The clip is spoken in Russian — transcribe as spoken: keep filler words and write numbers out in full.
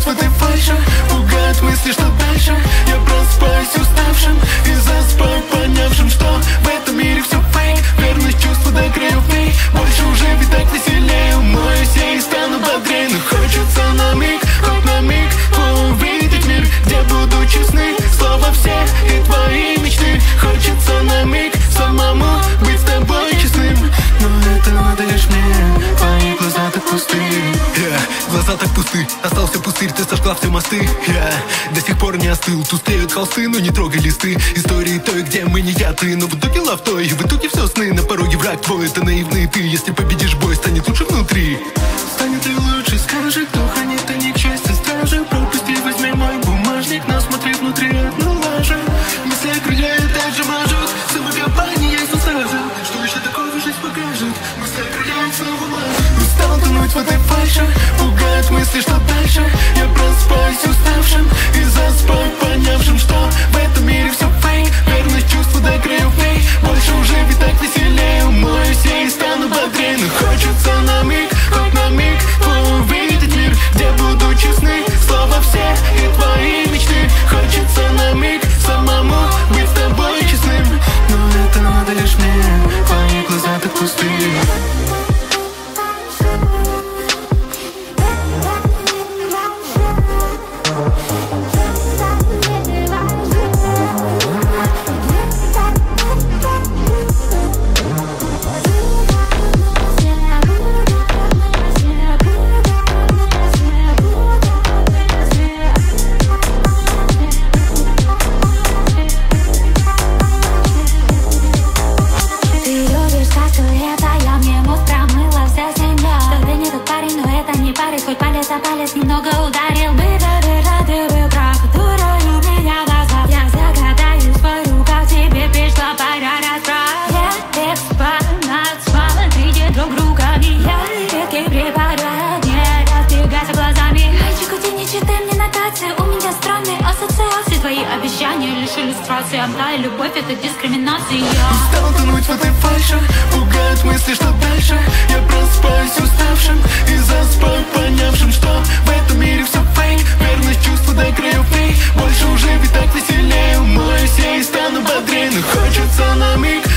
тонуть в этой фальши. Пугают мысли, что дальше. Я проспаюсь уставшим и заспаю понявшим, что в этом мире все фейк. Верность чувства до краев фейк. Больше уже ведь так веселее. Умоюсь я и стану бодрее. Но хочется на миг, хоть на миг увидеть мир, где буду честны слова все и твои мечты. Хочется на миг самому быть с тобой честным. Но это надо лишь мне. Твои глаза так пусты. yeah. Глаза так пусты, остался пустырь, ты сожгла все мосты. yeah. До сих пор не остыл, тустеют холсты, но не трогай листы. Истории той, где мы не я, ты. Но в итоге лав той, в итоге все сны. На пороге враг твой, это наивный ты. Если победишь бой, станет лучше внутри. Станет ли лучше, скажи, кто хранит тайник счастья стражи. Пропусти, возьми мой бумажник, но смотри внутри одну лажи. Мысли окрыляют, также мажут. Самокопание есть устража. Что еще такое жизнь покажет? Мысли окрыляют, снова мажут. Устал тонуть в этой фальши. Пугают мысли, что дальше. Я проспаюсь уставшим и заспаю понявшим, что в этом мире все фейк. Верность чувства до краев фейк. Больше уже ведь так веселее. Умоюсь я и стану бодрее. Но хочется на миг, хоть на миг увидеть мир, где буду честны слова все и твои мечты. Хочется на миг самому быть с тобой честным. Но это надо лишь мне. Твои глаза так пусты. Хоть палец о палец немного ударил бы, наверное, ты был прав. Дурою меня назвал. Я загадаю свой рукав, тебе пришла пора расправ. Я без фанат, смотрите друг друга. Я редкий препарат, не разбегайся глазами. Мальчик, у тебя не читай мне нотации. У меня странные ассоциации. Твои обещания лишь иллюстрации. Обдай любовь, это дискриминация. Устал тонуть в этой фальши. Пугают мысли, что дальше. Я проспаюсь уставшим и заспаю понявшим, что в этом мире все фейк. Верность чувства до краев фейк. Больше уже ведь так веселее. Умоюсь я и стану бодрее. Но хочется на миг,